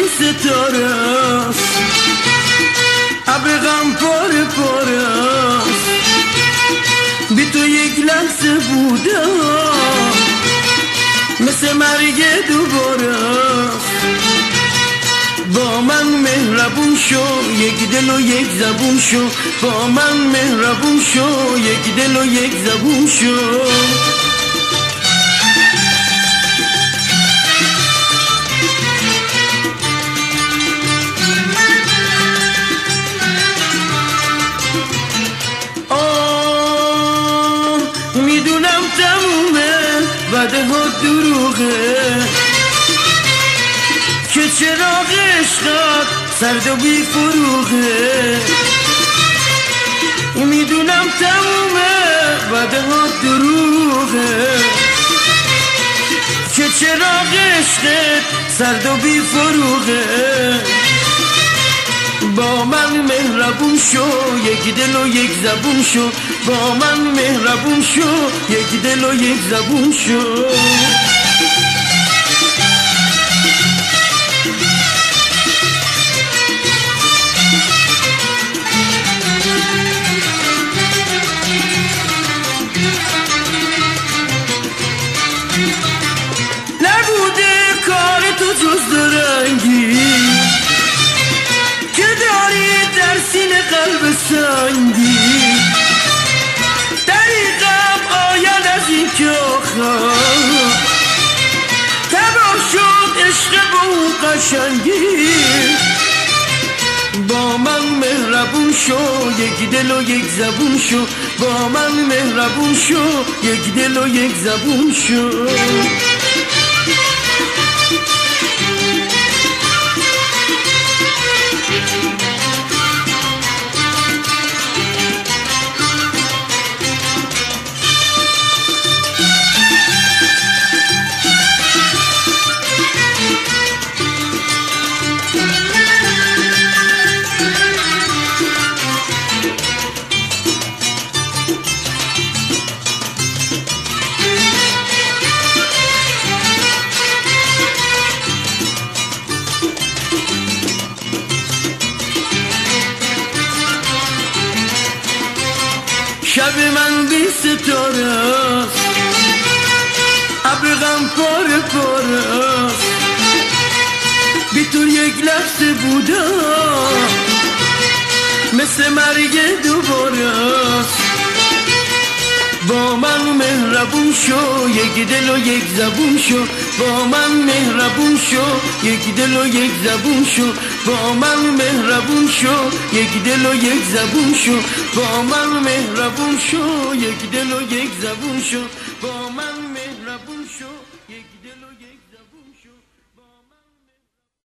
ستاره است، ابر غم پاره پاره است، بی تو یک لحظه بودم مثل مرگ دوباره است. با من مهربون شو، یک دل و یک زبون شو، با من مهربون شو، یک دل و یک زبون شو. میدونم تمومه وعده ها دروغه، که چراغ عشقت سرد و بی فروغه. میدونم تمومه وعده ها دروغه، که چراغ عشقت سرد و بی فروغه. با من مهربون شو، یک دل و یک زبون شو، با من مهربون شو، یک دل و یک زبون شو. نبوده کار تو جز درنگی که داری در سینه قلب سنگی. دریغم آید از این که آخر تبا شد عشق با اون قشنگی. با من مهربون شو، یک دل و یک زبون شو، با من مهربون شو، یک دل و یک زبون شو. شب من بی ستاره است، ابر غم پاره پاره است، بی تو یک لحظه بودم مثل مرگ دوباره است. با من مهربون شو، یک دل و یک زبون شو، با من مهربون شو، یک دل و یک زبون شو، با من مهربون شو، یک دل و یک زبون شو، با من مهربون شو، یک دل و یک زبون شو، با من